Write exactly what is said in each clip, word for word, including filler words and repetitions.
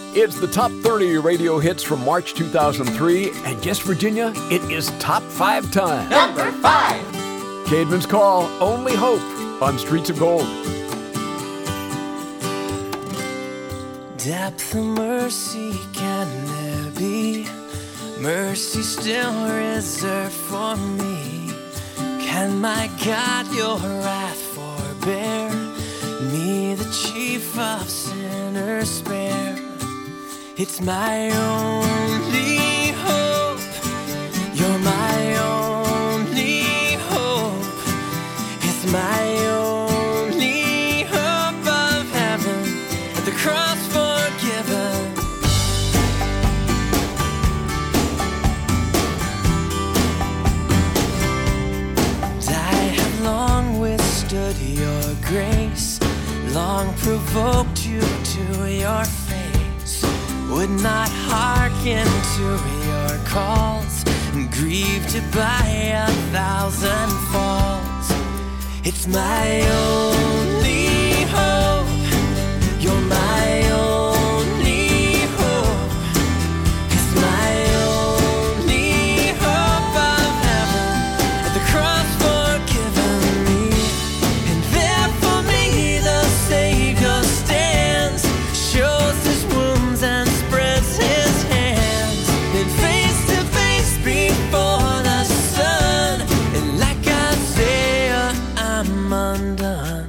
It's the top thirty radio hits from March two thousand three, and yes, Virginia, it is top five time. Number five. Caedmon's Call, Only Hope on Streets of Gold. Depth of mercy can there be? Mercy still reserved for me. Can my God your wrath forbear? Me the chief of sinners spare. It's my only hope. You're my only hope. It's my only hope of heaven. At the cross forgiven. And I have long withstood your grace, long provoked you to your face, would not hearken to your calls, grieved by a thousand falls. It's my only hope. You're my only hope. It's my only hope of heaven. At the cross forgiven me. And there for me the Savior stands, shows his wounds and spreads his hands. Then face to face before the sun, and like Isaiah I'm undone.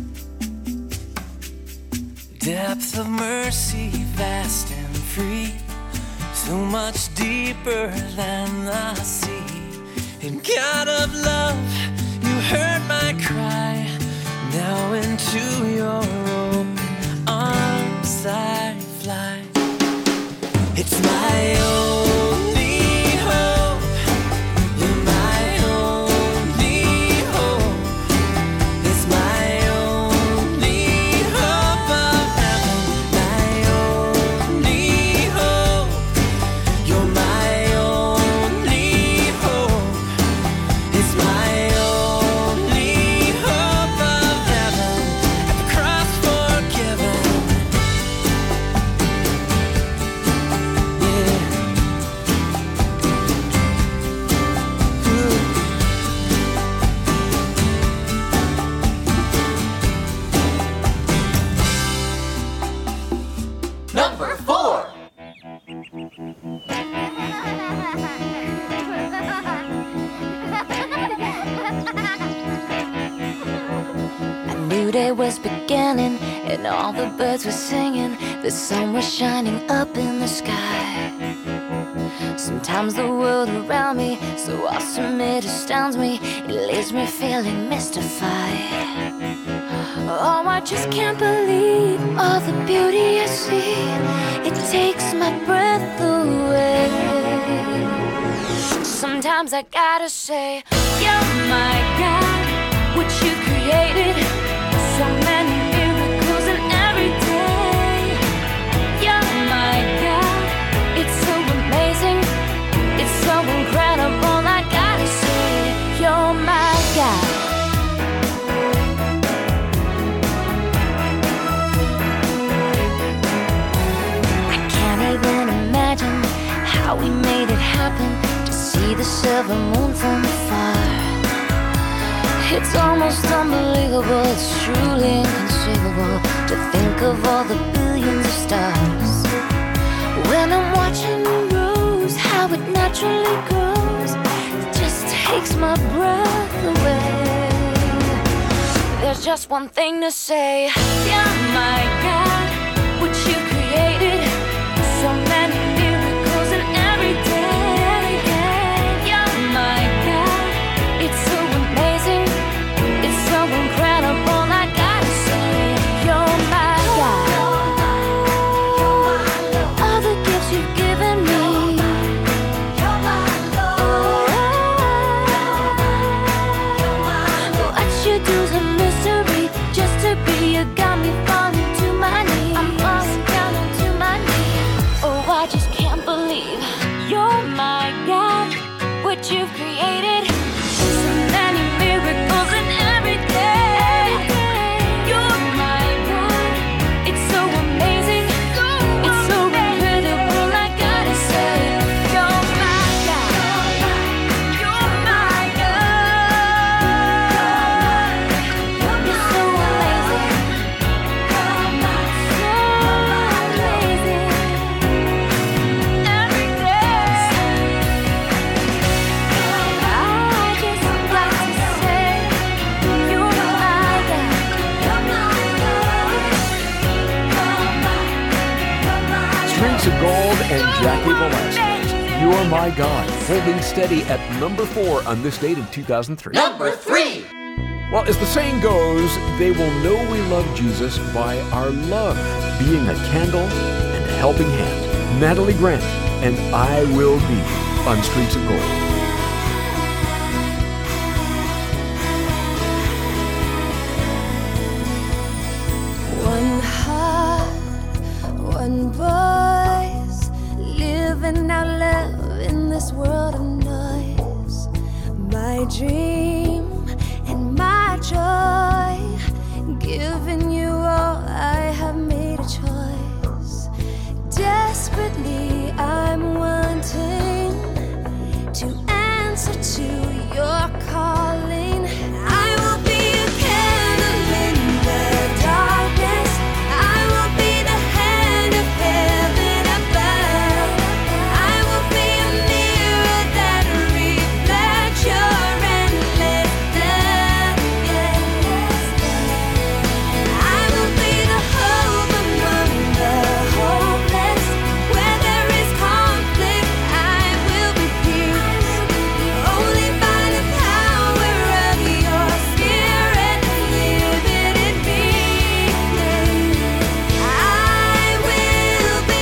Depth of mercy, vast and free, so much deeper than the sea. And God of love, you heard my cry. Now into your open arms I fly. It's my only hope. You're my only hope. It's my only hope of heaven. My only hope. You're my only hope. It's my only hope of heaven. At the cross forgiven. Yeah. Ooh. Number four. A new day was beginning, and all the birds were singing. The sun was shining up in the sky. Sometimes the world around me, so awesome it astounds me. It leaves me feeling mystified. Oh, I just can't believe all the beauty I see. It takes my breath away. Sometimes I gotta say, you're my God, what you created. So many miracles in every day. You're my God, it's so amazing, it's so incredible. I gotta say, you're my God. I can't even imagine how we made it happen, to see the silver moon from afar. It's almost unbelievable, it's truly inconceivable to think of all the billions of stars. When I'm watching the rose, how it naturally grows, it just takes my breath away. There's just one thing to say, you're my God, what you created. So many miracles in every day. You're my God, it's so amazing, it's so incredible. I gotta say, you're my God. All the gifts you've given me. What you do's a mystery. Just to be you got me falling to my knees. Streets of Gold and Jackie Velasquez. You're My God, holding steady at number four on this date in two thousand three. Number three. Well, as the saying goes, they will know we love Jesus by our love, being a candle and a helping hand. Natalie Grant and I Will Be on Streets of Gold. One heart, one voice, living out love in this world of noise. My dream and my joy, giving you all, I have made a choice. Desperately I'm wanting to answer to your calling. I will be a candle in the darkness. I will be the hand of heaven above. I will be a mirror that reflects your endless love. I will be the hope among the hopeless. Where there is conflict, I will be peace. Only by the power of your spirit living in me. I will be,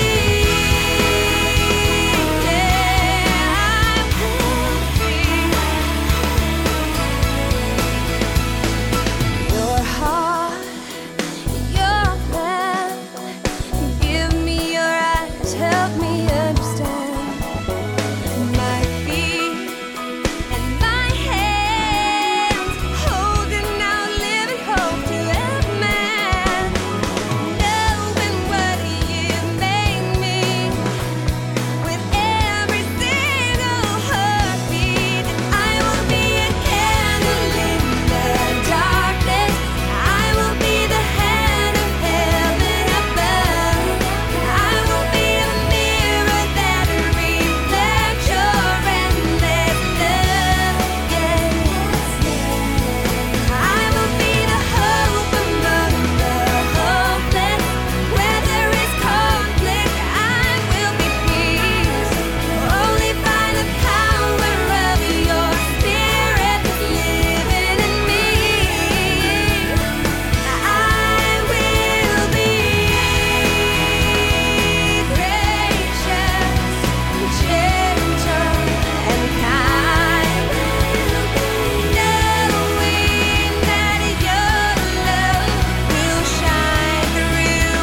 your heart, your plan. Give me your eyes, help me understand. My feet and my hands, holding out living hope to every man. Knowing what you made me, with every single heartbeat. I will be a candle in the darkness. I will be the hand of heaven above. I will be a mirror that reflects your endless love. Yes, I will be the hope among the hopeless. Where there is conflict, I will be peace. Only by the power of your spirit living in me. I will be gracious, gentle, and kind. Knowing that your love will shine through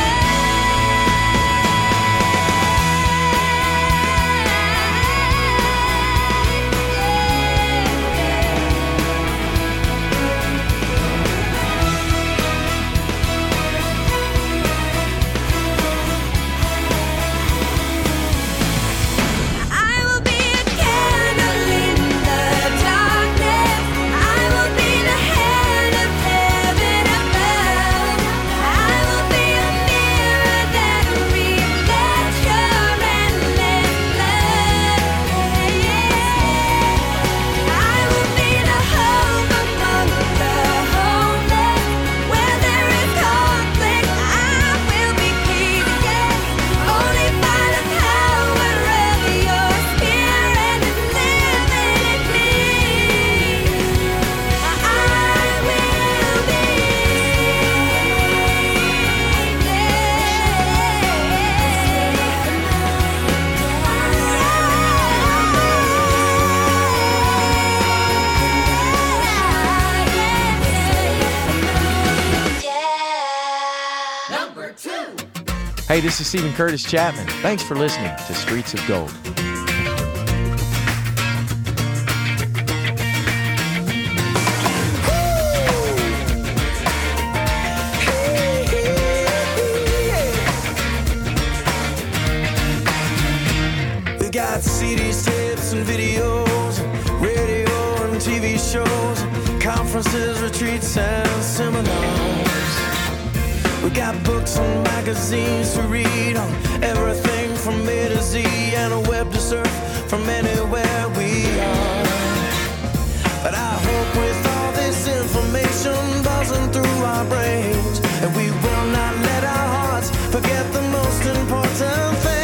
I will be a candle in the darkness. I will be the hand of heaven above. I will be a mirror that reflects your endless love. I will be the hope among the hopeless. Where there is conflict, I will be peace. Yes, only by the power of your spirit living in me. I will be. Number two. Hey, this is Stephen Curtis Chapman. Thanks for listening to Streets of Gold. We got C Ds, tapes, and videos, radio and T V shows, conferences, retreats, and seminars. We got books and magazines to read on everything from A to Z, and a web to surf from anywhere we are. But I hope with all this information buzzing through our brains, that we will not let our hearts forget the most important thing.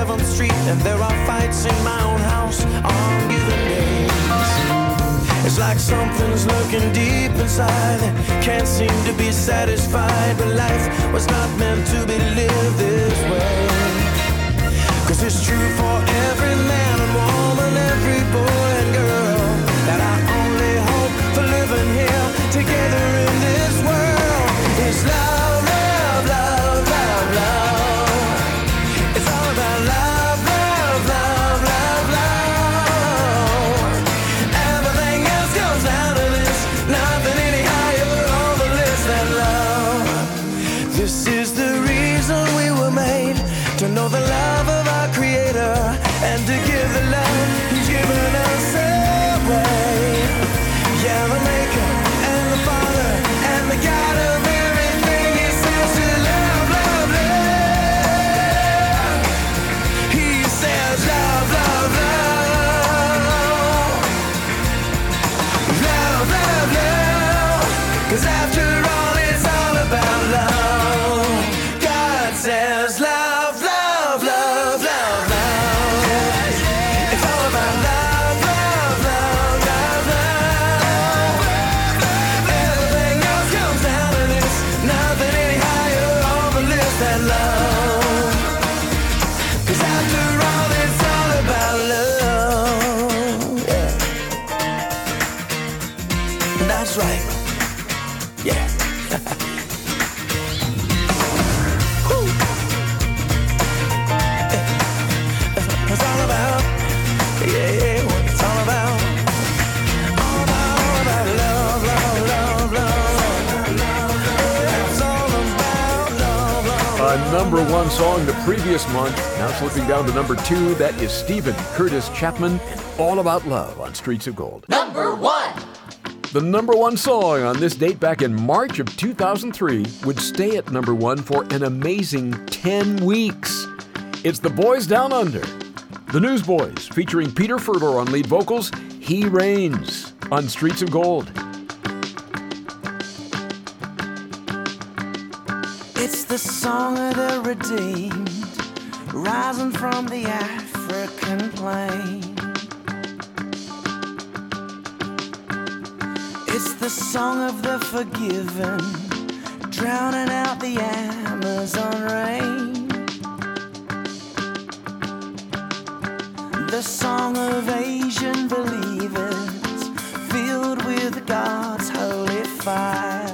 seventh Street, and there are fights in my own house on given days. It's like something's lurking deep inside, can't seem to be satisfied, but life was not meant to be lived this way. Cause it's true for every man and woman, every boy and girl, that our only hope for living here together in this world is love, love, love, love, love. It's all about love, love, love, love, love. Everything else comes out of this, nothing any higher on the list than love. This is the reason we were made, to know the love of our Creator and to give the love He's given us away. Yeah, the Maker and the Father and the God of everything, He says to love, love, love. He says love, love, love. Love, love, love. 'Cause after all, it's all about love. God says love, love, love, love, love. It's all about love, love, love, love, love. Everything else comes out of this, nothing any higher on the list than love. 'Cause after all, it's all about love. Yeah. That's right. Yeah. Woo. It's all about, yeah, yeah, what it's all about. All about, all about love, love, love, love. It's all about love, love. A number one song the previous month, now slipping down to number two. That is Stephen Curtis Chapman and All About Love on Streets of Gold. Number one. The number one song on this date back in March of two thousand three would stay at number one for an amazing ten weeks. It's the Boys Down Under, the Newsboys, featuring Peter Furler on lead vocals. He Reigns on Streets of Gold. It's the song of the redeemed, rising from the African plain. It's the song of the forgiven, drowning out the Amazon rain. The song of Asian believers, filled with God's holy fire.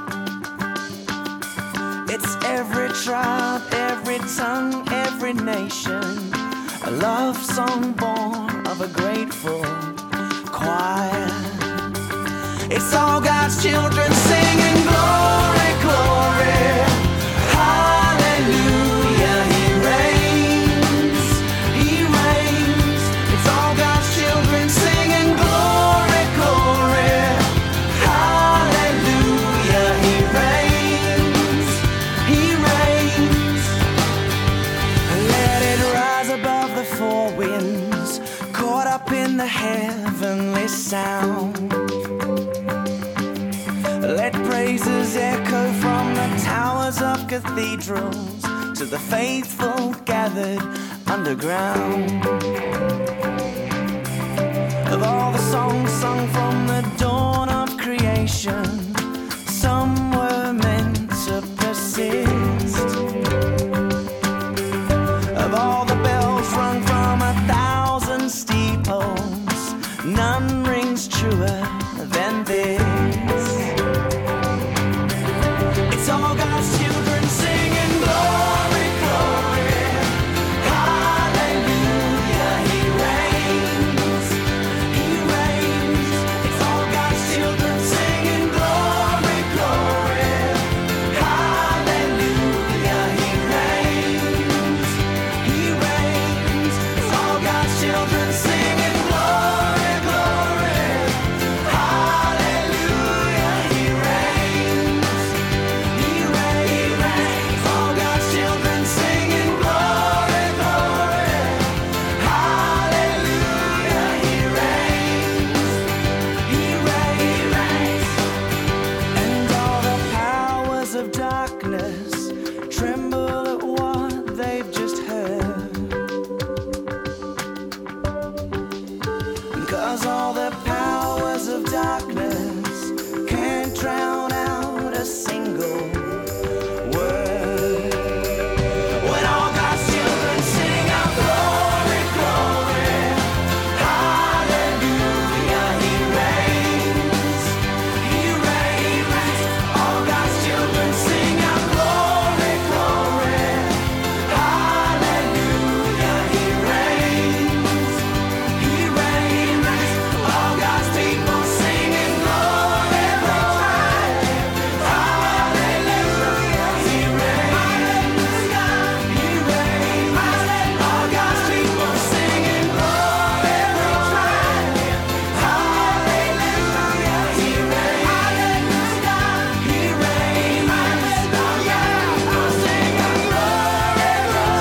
It's every tribe, every tongue, every nation, a love song born of a grateful choir. It's all God's children singing glory, glory, hallelujah. He reigns, He reigns. It's all God's children singing glory, glory, hallelujah. He reigns, He reigns. Let it rise above the four winds, caught up in the heavenly sound. Let praises echo from the towers of cathedrals to the faithful gathered underground. Of all the songs sung from the dawn of creation, some were meant to persist. Of all the bells rung from a thousand steeples, none rings truer than this. It's all God's children singing glory, glory, hallelujah. He reigns, He reigns. It's all God's darkness can't drown out a single word. When all God's children sing out glory, glory, hallelujah, He reigns, He reigns. All God's children sing out glory, glory, hallelujah, He reigns, He reigns. All God's people singing glory, glory, hallelujah, He reigns, He reigns. All God's people singing glory, glory, hallelujah, He reigns, He reigns. All God's people singing glory,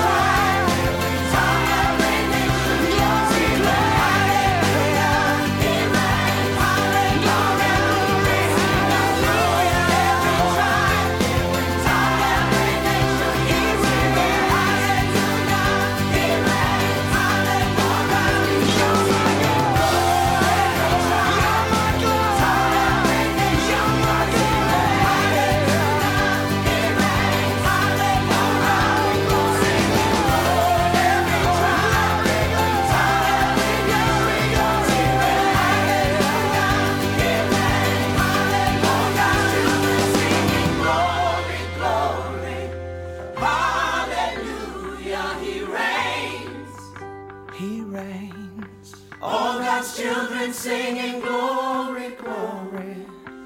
He reigns. All God's children singing glory, glory,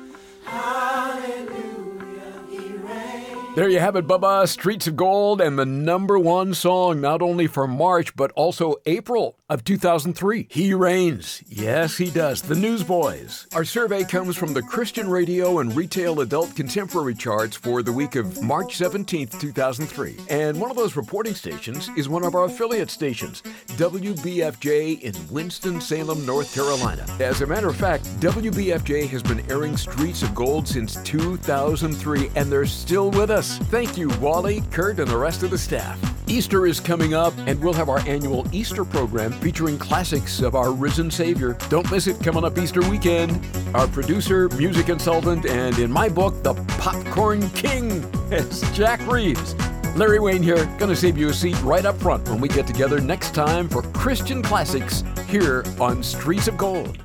hallelujah, He reigns. There you have it, Bubba. Streets of Gold, and the number one song, not only for March, but also April of two thousand three. He reigns. Yes, he does. The Newsboys. Our survey comes from the Christian Radio and Retail Adult Contemporary charts for the week of March seventeenth, two thousand three. And one of those reporting stations is one of our affiliate stations, W B F J in Winston-Salem, North Carolina. As a matter of fact, W B F J has been airing Streets of Gold since two thousand three, and they're still with us. Thank you, Wally, Kurt, and the rest of the staff. Easter is coming up, and we'll have our annual Easter program featuring classics of our risen Savior. Don't miss it coming up Easter weekend. Our producer, music consultant, and in my book, the Popcorn King is Jack Reeves. Larry Wayne here, gonna save you a seat right up front when we get together next time for Christian Classics here on Streets of Gold.